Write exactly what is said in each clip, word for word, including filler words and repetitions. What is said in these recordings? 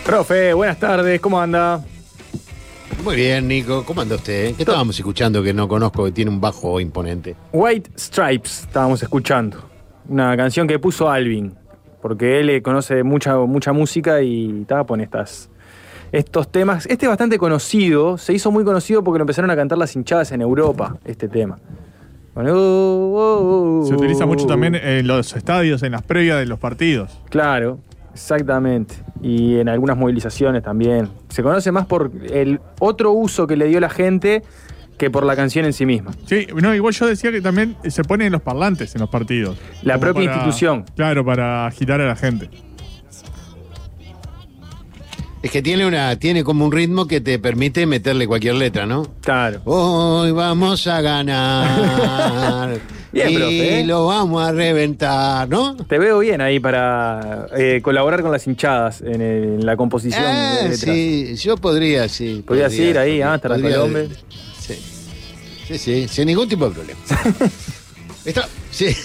Profe, buenas tardes, ¿cómo anda? Muy bien, Nico. ¿Cómo anda usted? ¿Qué estábamos escuchando que no conozco, que tiene un bajo imponente? White Stripes estábamos escuchando. Una canción que puso Alvin, porque él conoce mucha, mucha música y estaba pone estas, estos temas. Este es bastante conocido, se hizo muy conocido porque lo empezaron a cantar las hinchadas en Europa, este tema. Bueno, oh, oh, oh, se utiliza mucho también en los estadios, en las previas de los partidos. Claro, exactamente. Y en algunas movilizaciones también. Se conoce más por el otro uso que le dio la gente que por la canción en sí misma. Sí, no, igual yo decía que también se pone en los parlantes en los partidos. La propia para, institución. Claro, para agitar a la gente. Es que tiene una, tiene como un ritmo que te permite meterle cualquier letra, ¿no? Claro. Hoy vamos a ganar. Bien, y profe, ¿eh? lo vamos a reventar, ¿no? Te veo bien ahí para eh, colaborar con las hinchadas en, el- en la composición Eh, de letras. sí, yo podría, sí. Podrías podría, ir ahí, ah, hasta la podría- Colombe. Sí. sí, sí, sin ningún tipo de problema. Está, sí.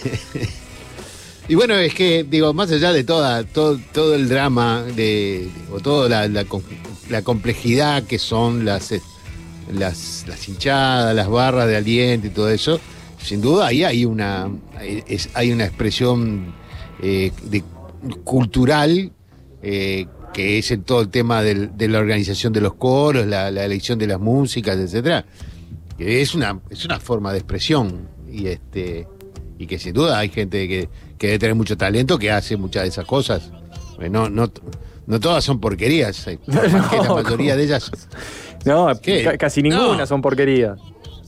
Y bueno, es que, digo, más allá de toda, todo, todo el drama, de, o toda la, la, com- la complejidad que son las, eh, las, las hinchadas, las barras de aliento y todo eso, sin duda ahí hay una, es, hay una expresión eh, de, cultural eh, que es en todo el tema del- de la organización de los coros, la, la elección de las músicas, etcétera, que es una, es una forma de expresión y este y que sin duda hay gente que, que debe tener mucho talento que hace muchas de esas cosas. No, no, no todas son porquerías, hay- por más que la mayoría de ellas. No, ¿Qué? ca- casi ninguna No. son porquerías.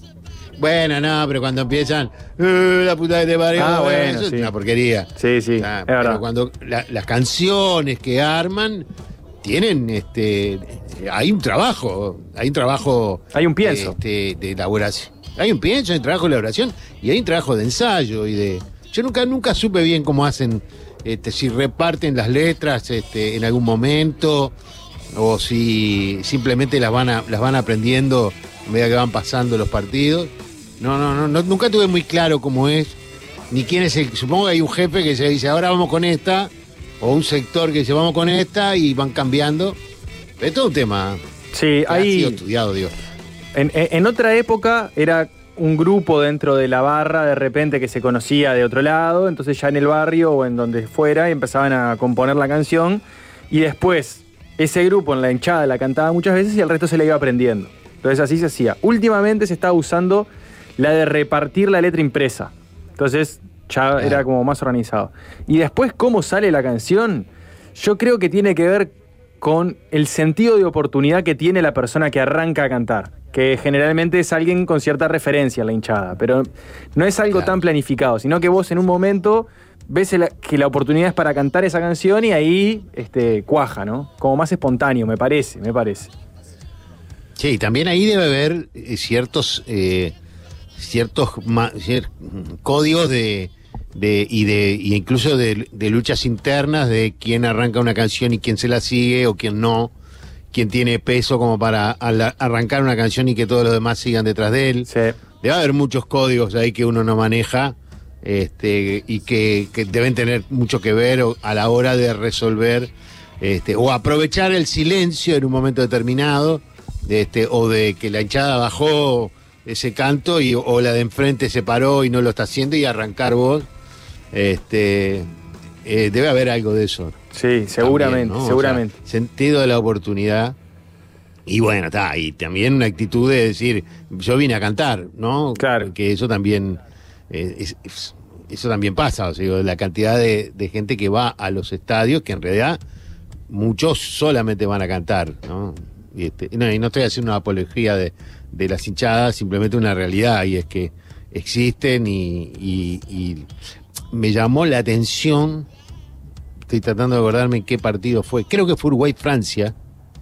Bueno, no, pero cuando empiezan, "Eh, la puta que te parió", Ah, bueno, eso sí. es una porquería. Sí, sí, Ah, es pero verdad. cuando la- las canciones que arman tienen este hay un trabajo, hay un trabajo Hay un pienso. este, de elaboración. Hay un pienso, hay un trabajo de elaboración y hay un trabajo de ensayo y de yo nunca nunca supe bien cómo hacen este si reparten las letras este en algún momento o si simplemente las van a, las van aprendiendo a medida que van pasando los partidos. No, no, no, no, nunca tuve muy claro cómo es, ni quién es el. Supongo que hay un jefe que se dice, ahora vamos con esta, o un sector que dice, vamos con esta, y van cambiando. Es todo un tema Sí, que ha sido hay. estudiado, digo. En, en- en otra época era un grupo dentro de la barra de repente que se conocía de otro lado, entonces ya en el barrio o en donde fuera empezaban a componer la canción y después ese grupo en la hinchada la cantaba muchas veces y el resto se la iba aprendiendo. Entonces así se hacía. Últimamente se estaba usando la de repartir la letra impresa. Entonces ya era como más organizado. Y después cómo sale la canción, yo creo que tiene que ver con el sentido de oportunidad que tiene la persona que arranca a cantar, que generalmente es alguien con cierta referencia en la hinchada, pero no es algo Claro. tan planificado, sino que vos en un momento ves el- que la oportunidad es para cantar esa canción y ahí este, cuaja, ¿no? Como más espontáneo, me parece, me parece. Sí, también ahí debe haber eh, ciertos eh, ciertos ma- cier- códigos de, de y de y incluso de, de luchas internas de quién arranca una canción y quién se la sigue o quién no, quién tiene peso como para ala- arrancar una canción y que todos los demás sigan detrás de él. Sí. Debe haber muchos códigos ahí que uno no maneja este, y que, que deben tener mucho que ver o- a la hora de resolver este, o aprovechar el silencio en un momento determinado este, o de que la hinchada bajó ese canto y, o la de enfrente se paró y no lo está haciendo y arrancar vos. Este, eh, debe haber algo de eso. Sí, seguramente, También, ¿no? O sea, seguramente. sentido de la oportunidad. Y bueno, está, y también una actitud de decir, yo vine a cantar, ¿no? Claro. Que eso también, eh, es- es- eso también pasa, o sea, la cantidad de, de gente que va a los estadios, que en realidad muchos solamente van a cantar, ¿no? Y, este, y no, y no estoy haciendo una apología de, de las hinchadas, simplemente una realidad, y es que existen y, y- y me llamó la atención, estoy tratando de acordarme en qué partido fue, creo que fue Uruguay-Francia.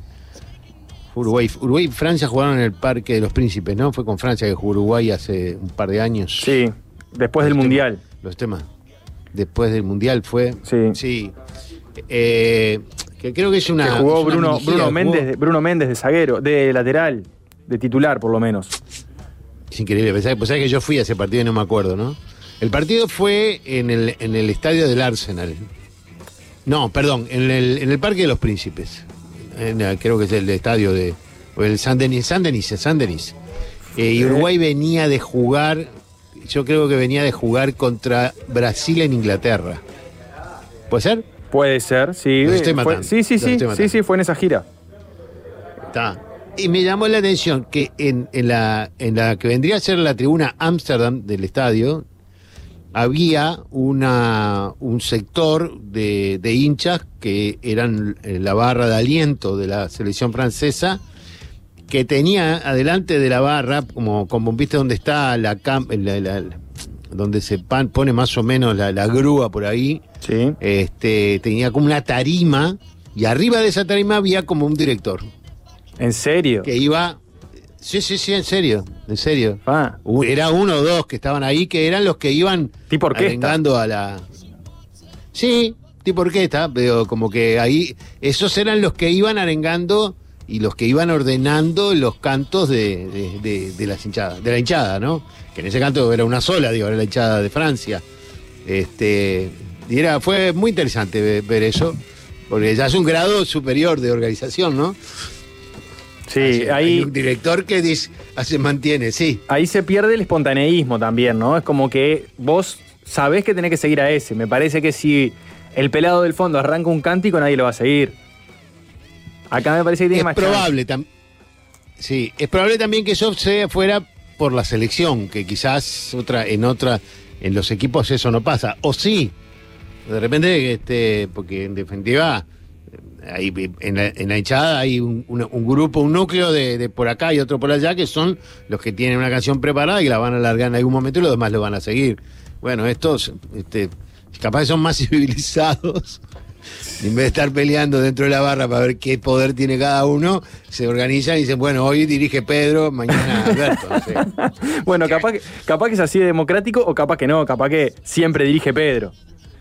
Uruguay, Uruguay y Francia jugaron en el Parque de los Príncipes, ¿no? Fue con Francia que jugó Uruguay hace un par de años. Sí, después del Los Mundial. temas- los temas. Después del Mundial fue. Sí. Sí. Eh, que creo que es una. Que jugó es una Bruno, minigira, Bruno, jugó- Méndez, de- Bruno Méndez de zaguero, de lateral, de titular por lo menos. Es increíble. Pensá, pues sabés que yo fui a ese partido y no me acuerdo, ¿no? El partido fue en el, en el estadio del Arsenal. No, perdón, en el, en el Parque de los Príncipes. en, creo que es el estadio de o el San Denis, San Denis, San Denis. Eh, y Uruguay venía de jugar, yo creo que venía de jugar contra Brasil en Inglaterra. ¿Puede ser? Puede ser, sí. Los estoy Fue- matando. sí, sí, Los sí, estoy sí, matando. sí, fue en esa gira. Está. Y me llamó la atención que en, en, la, en la que vendría a ser la tribuna Ámsterdam del estadio, había una, un sector de, de hinchas que eran la barra de aliento de la selección francesa, que tenía adelante de la barra, como, como viste donde está la, cam, la, la- la- donde se pan- pone más o menos la, la grúa por ahí, Sí. este, tenía como una tarima, y arriba de esa tarima había como un director ¿En serio? que iba. Sí, sí, sí, en serio, en serio. Ah, U- Era uno o dos que estaban ahí, que eran los que iban tipo orquesta. arengando a la. Sí, tipo orquesta, pero como que ahí. Esos eran los que iban arengando y los que iban ordenando los cantos de, de, de- de las hinchadas, de la hinchada, ¿no? Que en ese canto era una sola, digo, era la hinchada de Francia. Este. Y era, fue muy interesante ve- ver eso, porque ya es un grado superior de organización, ¿no? Sí, Hay ahí, un director que dice, se mantiene, sí. ahí se pierde el espontaneísmo también, ¿no? Es como que vos sabés que tenés que seguir a ese. Me parece que si el pelado del fondo arranca un cántico, nadie lo va a seguir. Acá me parece que tiene Es más probable tam- sí, es probable también que eso sea fuera por la selección, que quizás otra, en otra, en los equipos eso no pasa. O sí, de repente, este, porque en definitiva, ahí en la, en la hinchada hay un, una- un grupo, un núcleo de, de por acá y otro por allá, que son los que tienen una canción preparada y la van a alargar en algún momento y los demás lo van a seguir. Bueno, estos, este, capaz que son más civilizados. En vez de estar peleando dentro de la barra para ver qué poder tiene cada uno, se organizan y dicen, bueno, hoy dirige Pedro, mañana Alberto. No sé. Bueno, capaz que, capaz que es así de democrático o capaz que no, capaz que siempre dirige Pedro.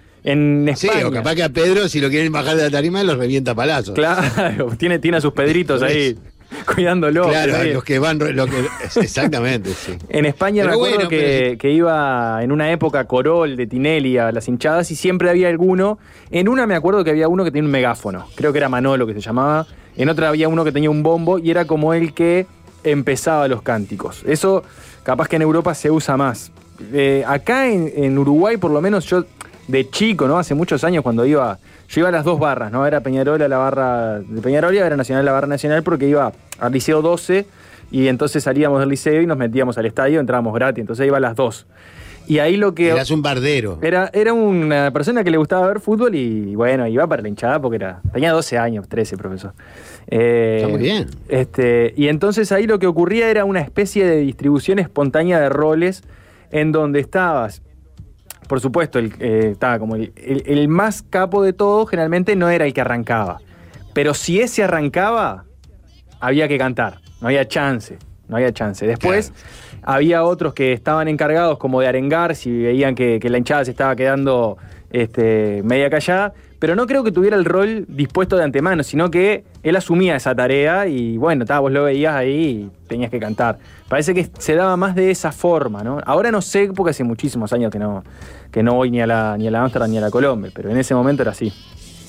En Sí, España. o capaz que a Pedro, si lo quieren bajar de la tarima, los revienta a palazos. Claro, tiene, tiene a sus pedritos ahí cuidándolo. Claro, Está bien. los que van, lo que, exactamente, sí. En España Pero me acuerdo bueno, que, pero- que iba en una época Corol de Tinelli a las hinchadas y siempre había alguno. En una me acuerdo que había uno que tenía un megáfono, creo que era Manolo que se llamaba. En otra había uno que tenía un bombo y era como el que empezaba los cánticos. Eso capaz que en Europa se usa más. Eh, acá en, en Uruguay, por lo menos yo de chico, ¿no? Hace muchos años cuando iba, yo iba a las dos barras, ¿no? Era Peñarol a la barra de Peñarol y era Nacional a la barra nacional porque iba al Liceo doce y entonces salíamos del liceo y nos metíamos al estadio, entrábamos gratis, entonces iba a las dos. Y ahí lo que... Eras un bardero. Era, era una persona que le gustaba ver fútbol y bueno, iba para la hinchada porque era, tenía doce años, trece, profesor. Eh, Está muy bien. Este, y entonces ahí lo que ocurría era una especie de distribución espontánea de roles en donde estabas, por supuesto, el, eh, estaba como el, el- el más capo de todo, generalmente no era el que arrancaba. Pero si ese arrancaba, había que cantar, no había chance, no había chance. Después había otros que estaban encargados como de arengar si veían que, que la hinchada se estaba quedando este, media callada, pero no creo que tuviera el rol dispuesto de antemano, sino que él asumía esa tarea y bueno, tá, vos lo veías ahí y tenías que cantar. Parece que se daba más de esa forma, ¿no? Ahora no sé, porque hace muchísimos años que no, que no voy ni a la ni a la Amsterdam ni a la Colombia, pero en ese momento era así.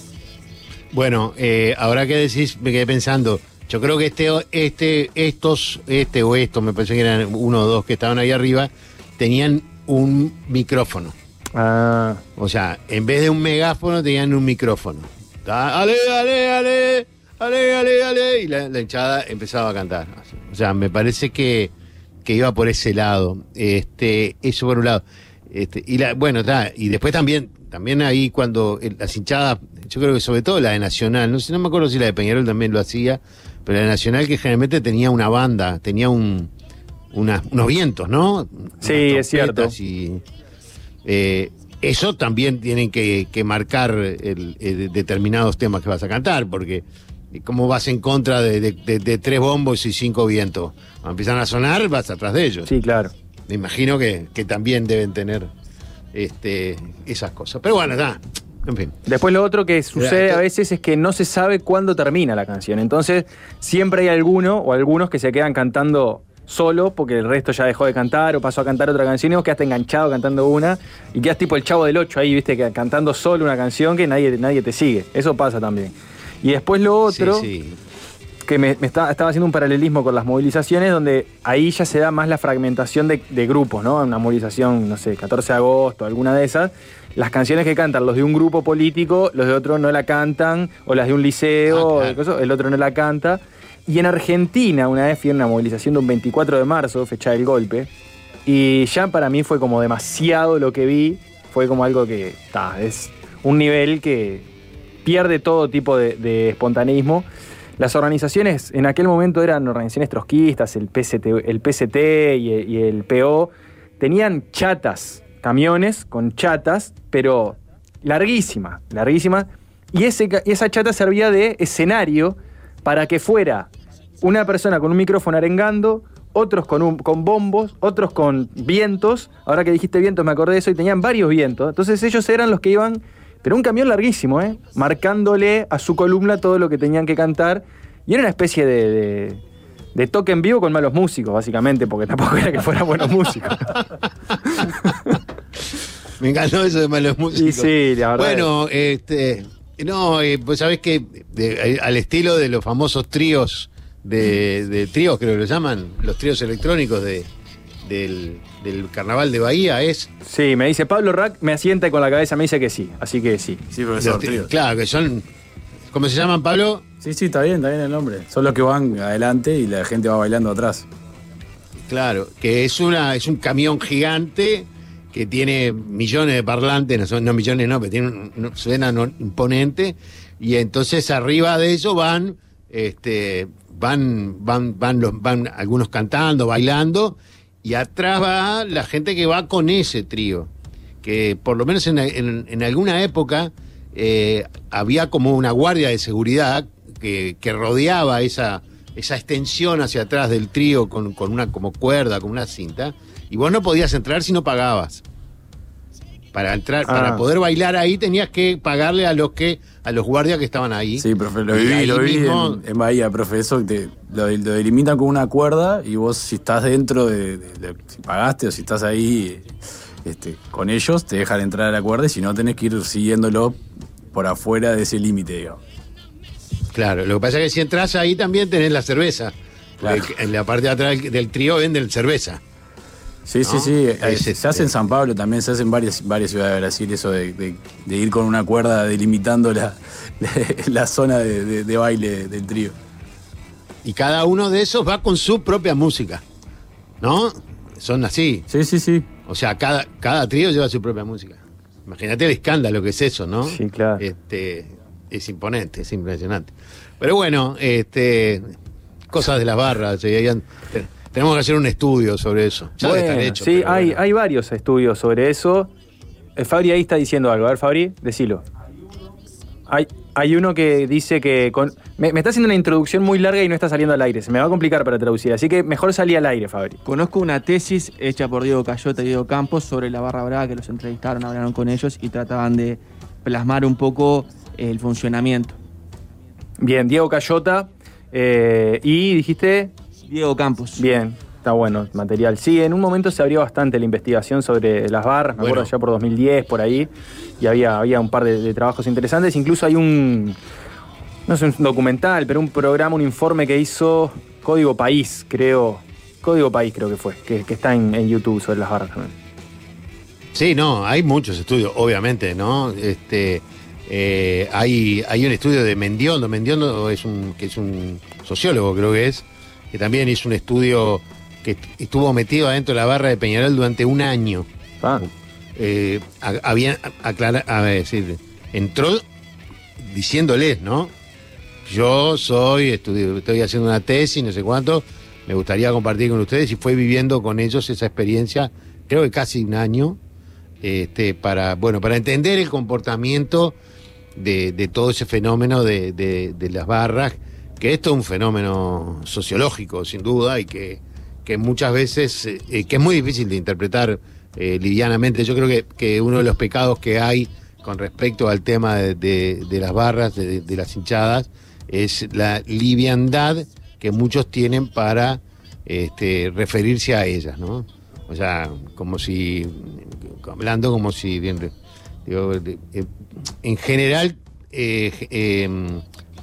Bueno, eh, ahora que decís, me quedé pensando. Yo creo que este, este, estos, este o estos, me parece que eran uno o dos que estaban ahí arriba, tenían un micrófono. Ah, O sea, en vez de un megáfono tenían un micrófono. Ta- Ale, ale, ale, ale, ale, ale. Y la, la hinchada empezaba a cantar. O sea, me parece que, que iba por ese lado. Este, eso por un lado. Este, y la, bueno, ta, y después también, también ahí cuando el- las hinchadas, yo creo que sobre todo la de Nacional, no sé, no me acuerdo si la de Peñarol también lo hacía, pero la de Nacional que generalmente tenía una banda, tenía un una- unos vientos, ¿no? Sí, Unas es cierto. trompetas y, eh, eso también tienen que, que marcar el- el determinados temas que vas a cantar, porque ¿cómo vas en contra de, de- de- de tres bombos y cinco vientos? Cuando empiezan a sonar, vas atrás de ellos. sí, claro. Me imagino que, que también deben tener este, esas cosas. Pero bueno, está. En fin. Después lo otro que sucede Mira, a veces es que no se sabe cuándo termina la canción. Entonces siempre hay alguno o algunos que se quedan cantando solo porque el resto ya dejó de cantar o pasó a cantar otra canción y vos quedaste enganchado cantando una y quedas tipo el Chavo del Ocho ahí, viste, que cantando solo una canción que nadie, nadie te sigue. Eso pasa también. Y después lo otro, Sí, sí. que me, me está- estaba haciendo un paralelismo con las movilizaciones, donde ahí ya se da más la fragmentación de, de grupos, ¿no? Una movilización, no sé, catorce de agosto, alguna de esas. Las canciones que cantan los de un grupo político, los de otro no la cantan, o las de un liceo, Ah, claro. el otro no la canta. Y en Argentina, una vez fui a una movilización de un veinticuatro de marzo, fecha del golpe, y ya para mí fue como demasiado lo que vi, fue como algo que, ta, es un nivel que pierde todo tipo de, de espontaneísmo. Las organizaciones en aquel momento eran organizaciones trotskistas, el P C T, el P C T y, y el P O, tenían chatas, camiones con chatas, pero larguísimas, larguísimas, y ese, ca- esa chata servía de escenario para que fuera una persona con un micrófono arengando, otros con, un, con bombos, otros con vientos. Ahora que dijiste vientos me acordé de eso, y tenían varios vientos. Entonces ellos eran los que iban, pero un camión larguísimo, ¿eh? Marcándole a su columna todo lo que tenían que cantar. Y era una especie de, de, de toque en vivo con malos músicos, básicamente, porque tampoco era que fueran buenos músicos. Me encantó eso de malos músicos. Y sí, la verdad. Bueno, este, no, eh, pues sabés que de- eh, al estilo de los famosos tríos, de, de tríos creo que lo llaman, los tríos electrónicos de, del, del Carnaval de Bahía, es... Sí, me dice Pablo Rack, me asienta con la cabeza, me dice que sí, así que sí. Sí, profesor. los tri- tríos. claro, que son... ¿Cómo se llaman, Pablo? Sí, sí, está bien, está bien el nombre. Son los que van adelante y la gente va bailando atrás. Claro, que es una es un camión gigante que tiene millones de parlantes, no, son, no millones no, pero tiene un, un- suena no- imponente, y entonces arriba de eso van este van van van los van algunos cantando, bailando, y atrás va la gente que va con ese trío, que por lo menos en, en- en alguna época eh, había como una guardia de seguridad que, que rodeaba esa, esa extensión hacia atrás del trío con, con una como cuerda, con una cinta, y vos no podías entrar si no pagabas. Para entrar, Ah. para poder bailar ahí tenías que pagarle a los que, a los guardias que estaban ahí. Sí, profe, lo Y viví, ahí lo vi mismo- en, en Bahía, profe, eso te, lo, lo delimitan con una cuerda y vos si estás dentro de, de- de- si pagaste o si estás ahí este, con ellos, te dejan entrar a la cuerda y si no tenés que ir siguiéndolo por afuera de ese límite, digamos. Claro, lo que pasa es que si entras ahí también tenés la cerveza. Claro. Porque en la parte de atrás del, del trío venden cerveza. Sí, sí, ¿No? sí. Eh, Es se, este- hace en San Pablo también, se hace en varias, varias ciudades de Brasil eso de, de- de ir con una cuerda delimitando la, la zona de, de- de baile del trío. Y cada uno de esos va con su propia música. ¿No? Son así. Sí, sí, sí. O sea, cada, cada trío lleva su propia música. Imagínate el escándalo que es eso, ¿no? Sí, claro. Este, es imponente, es impresionante. Pero bueno, este, cosas de las barras. eh, hayan- te- tenemos que hacer un estudio sobre eso. Ya debe estar Bueno, hecho, sí, pero hay, bueno. hay varios estudios sobre eso. El Fabri ahí está diciendo algo. A ver, Fabri, decilo. Hay, hay uno que dice que... con- me, me está haciendo una introducción muy larga y no está saliendo al aire. Se me va a complicar para traducir. Así que mejor salí al aire, Fabri. Conozco una tesis hecha por Diego Cayota y Diego Campos sobre la Barra Brava, que los entrevistaron, hablaron con ellos y trataban de plasmar un poco el funcionamiento. Bien, Diego Cayota. eh, y dijiste... Diego Campos. Bien, está bueno el material. Sí, en un momento se abrió bastante la investigación sobre las barras, me Bueno. acuerdo ya por dos mil diez, por ahí, y había, había un par de, de trabajos interesantes. Incluso hay un, no sé, un documental, pero un programa, un informe que hizo Código País, creo, Código País creo que fue, que, que está en, en YouTube sobre las barras también. Sí, no, hay muchos estudios, obviamente, ¿no? Este, eh, hay, hay un estudio de Mendiondo. Mendiondo es un, que es un sociólogo, creo que es, que también hizo un estudio que est- estuvo metido adentro de la barra de Peñarol durante un año. Ah, Eh, a- había aclara- a decir, entró diciéndoles, ¿no? Yo soy, estudio, estoy haciendo una tesis, no sé cuánto, me gustaría compartir con ustedes, y fue viviendo con ellos esa experiencia, creo que casi un año, este, para, bueno, para entender el comportamiento de, de todo ese fenómeno de, de- de las barras, que esto es un fenómeno sociológico, sin duda, y que, que muchas veces, eh, que es muy difícil de interpretar eh, livianamente. Yo creo que, que uno de los pecados que hay con respecto al tema de, de- de las barras, de, de las hinchadas, es la liviandad que muchos tienen para este, referirse a ellas, ¿no? O sea, como si, hablando como si, bien, digo, de- eh, en general, eh, eh,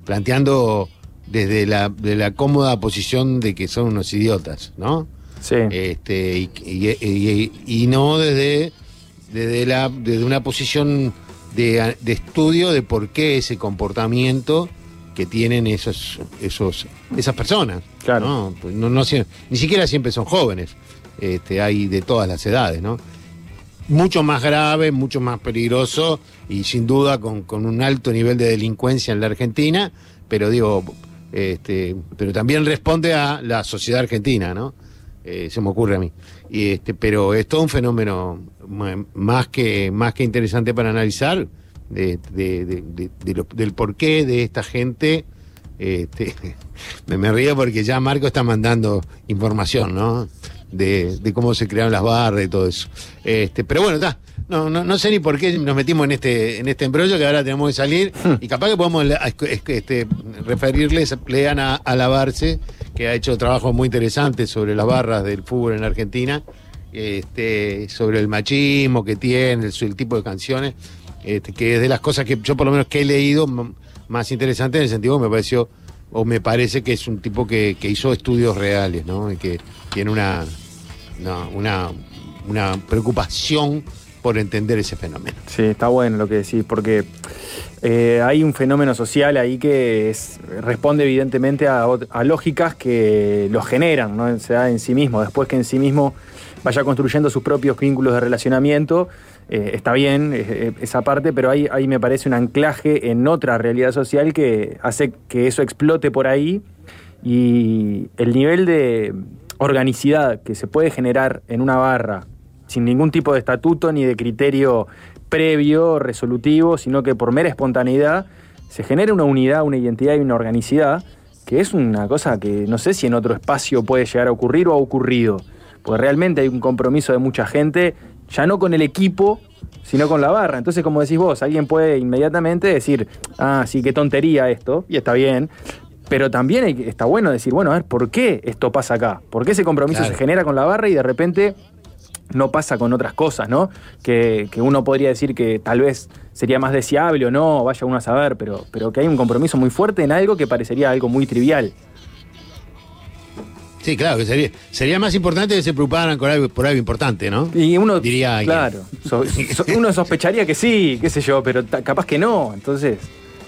planteando desde la, de la cómoda posición de que son unos idiotas, ¿no? Sí. Este, y, y, y, y no desde, desde, la, desde una posición de, de estudio de por qué ese comportamiento que tienen esos, esos, esas personas. Claro. ¿No? Pues no, no, ni siquiera siempre son jóvenes. Este, hay de todas las edades, ¿no? Mucho más grave, mucho más peligroso y sin duda con, con un alto nivel de delincuencia en la Argentina, pero digo, este, pero también responde a la sociedad argentina, ¿no? Eh, se me ocurre a mí. Y este, pero es todo un fenómeno más que, más que interesante para analizar de, de, de, de, de lo, del porqué de esta gente. Este, me, me río porque ya Marco está mandando información, ¿no? De, de cómo se crearon las barras y todo eso. Este, pero bueno, está. No, no, no sé ni por qué nos metimos en este, en este embrollo que ahora tenemos que salir. Y capaz que podemos este, referirles, lean a, a Lavarse, que ha hecho trabajos muy interesantes sobre las barras del fútbol en Argentina, este, sobre el machismo que tiene, el, el tipo de canciones, este, que es de las cosas que yo por lo menos que he leído m- más interesante en el sentido que me pareció, o me parece que es un tipo que, que hizo estudios reales, ¿no? Y que tiene una, una, una, una preocupación por entender ese fenómeno. Sí, está bueno lo que decís, porque eh, hay un fenómeno social ahí que es, responde evidentemente a, a lógicas que lo generan, ¿no? Se da en sí mismo. Después que en sí mismo vaya construyendo sus propios vínculos de relacionamiento, eh, está bien eh, esa parte, pero ahí, ahí me parece un anclaje en otra realidad social que hace que eso explote por ahí, y el nivel de organicidad que se puede generar en una barra sin ningún tipo de estatuto ni de criterio previo, resolutivo, sino que por mera espontaneidad se genera una unidad, una identidad y una organicidad que es una cosa que no sé si en otro espacio puede llegar a ocurrir o ha ocurrido, porque realmente hay un compromiso de mucha gente, ya no con el equipo, sino con la barra. Entonces, como decís vos, alguien puede inmediatamente decir, ah, sí, qué tontería esto, y está bien, pero también hay, está bueno decir, bueno, a ver, ¿por qué esto pasa acá? ¿Por qué ese compromiso Claro. se genera con la barra y de repente no pasa con otras cosas, ¿no? Que, que uno podría decir que tal vez sería más deseable o no, vaya uno a saber, pero, pero que hay un compromiso muy fuerte en algo que parecería algo muy trivial. Sí, claro, que sería, sería más importante que se preocuparan por algo, por algo importante, ¿no? Y uno, Diría alguien. claro, so, so, uno sospecharía que sí, qué sé yo, pero ta, capaz que no, entonces...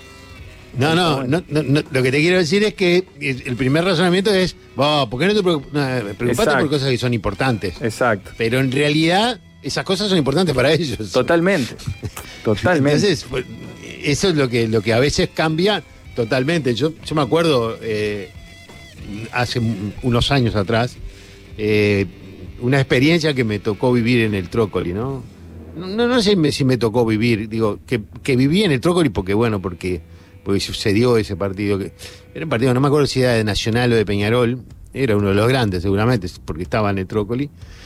No, no, no, no, no, lo que te quiero decir es que el el primer razonamiento es, oh, ¿por qué no te preocup- no, preocupate Exacto. por cosas que son importantes? Exacto. Pero en realidad esas cosas son importantes para ellos. Totalmente. Totalmente. Entonces, pues, eso es lo que, lo que a veces cambia totalmente. Yo, yo me acuerdo eh, hace un- unos años atrás, eh, una experiencia que me tocó vivir en el Trócoli, ¿no? No, no, no sé si me tocó vivir, digo, que, que viví en el Trócoli porque, bueno, porque, porque sucedió ese partido. Que, era un partido, no me acuerdo si era de Nacional o de Peñarol, era uno de los grandes seguramente, porque estaba en el Trócoli.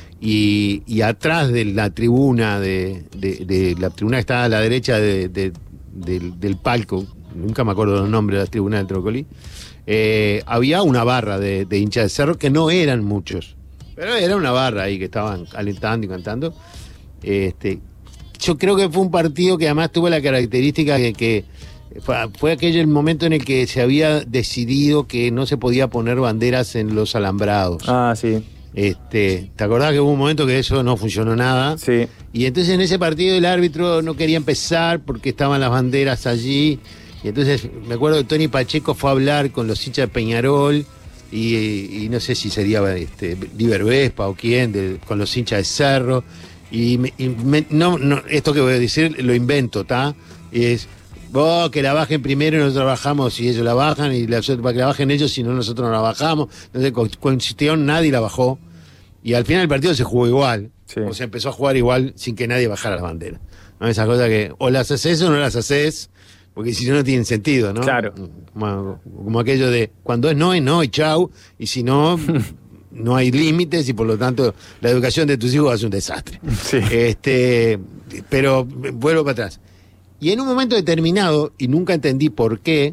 Y, y atrás de la tribuna, de, de, de la tribuna que estaba a la derecha de, de, del, del palco, nunca me acuerdo los nombres de la tribuna del Trócoli, eh, había una barra de, de hinchas de Cerro que no eran muchos, pero era una barra ahí que estaban alentando y cantando. Este, yo creo que fue un partido que además tuvo la característica de que fue, fue aquel el momento en el que se había decidido que no se podía poner banderas en los alambrados. Ah, sí, Este, ¿te acordás que hubo un momento que eso no funcionó nada? sí. Y entonces en ese partido el árbitro no quería empezar porque estaban las banderas allí. Y entonces me acuerdo que Tony Pacheco fue a hablar con los hinchas de Peñarol y, y no sé si sería este, Liber Vespa o quién, de, con los hinchas de Cerro. Y, me, y me, no, no, esto que voy a decir lo invento, ¿está? Y es, vos que la bajen primero y nosotros bajamos y ellos la bajan, y la, para que la bajen ellos si no nosotros no la bajamos. Entonces consistión, nadie la bajó. Y al final el partido se jugó igual. Sí. O se empezó a jugar igual sin que nadie bajara la bandera. ¿No? Esas cosas que o las haces o no las haces, porque si no, no tienen sentido, ¿no? Claro. Como, como aquello de cuando es no, es no y chau. Y si no, no hay límites y por lo tanto la educación de tus hijos es un desastre. Sí. Este, pero vuelvo para atrás. Y en un momento determinado, y nunca entendí por qué,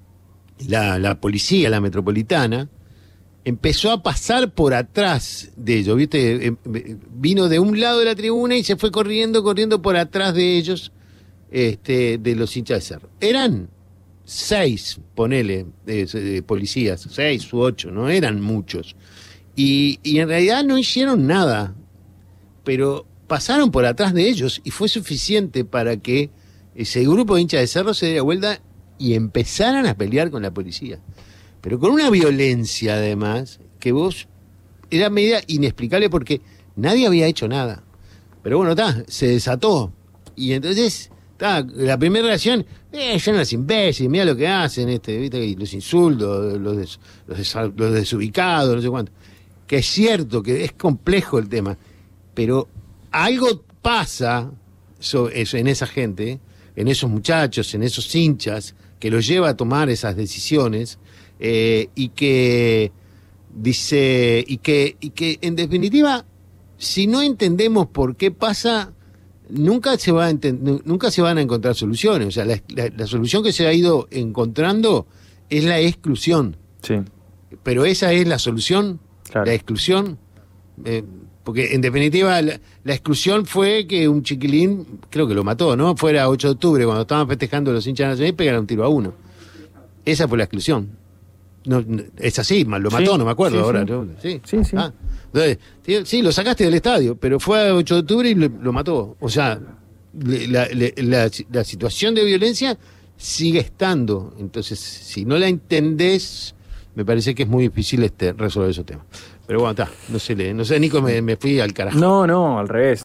la, la policía, la metropolitana, empezó a pasar por atrás de ellos, ¿viste? Eh, eh, Vino de un lado de la tribuna y se fue corriendo, corriendo por atrás de ellos, este, de los hinchas de Cerro. Eran seis, ponele, de, de policías, seis u ocho, no eran muchos. Y, y en realidad no hicieron nada, pero pasaron por atrás de ellos y fue suficiente para que ese grupo de hinchas de Cerro se diera vuelta y empezaran a pelear con la policía. Pero con una violencia, además, que vos... Era medida inexplicable porque nadie había hecho nada. Pero bueno, está, se desató. Y entonces, está, la primera reacción, eh, son los imbéciles, mira lo que hacen, este, ¿viste? Y los insultos, los, des, los, des, los desubicados, no sé cuánto. Que es cierto que es complejo el tema, pero algo pasa sobre eso, en esa gente, en esos muchachos, en esos hinchas, que los lleva a tomar esas decisiones, eh, y que dice, y que, y que en definitiva, si no entendemos por qué pasa, nunca se va a ent- nunca se van a encontrar soluciones. O sea, la, la, la solución que se ha ido encontrando es la exclusión. Sí. Pero esa es la solución, Claro. la exclusión. Eh, porque en definitiva la, la exclusión fue que un chiquilín, creo que lo mató, ¿no? Fuera ocho de octubre, cuando estaban festejando los hinchas nacionales, pegaron un tiro a uno. Esa fue la exclusión. No, no, es así, lo mató, Sí, no me acuerdo sí, ahora. sí. ¿no? Sí, Sí, sí. Ah, entonces, sí, sí, lo sacaste del estadio, pero fue a ocho de octubre y lo, lo mató. O sea, le- la, le- la, la situación de violencia sigue estando. Entonces, si no la entendés, me parece que es muy difícil este resolver esos temas. Pero bueno, está, no sé, le- no sé, Nico, me, me fui al carajo. No, no, al revés.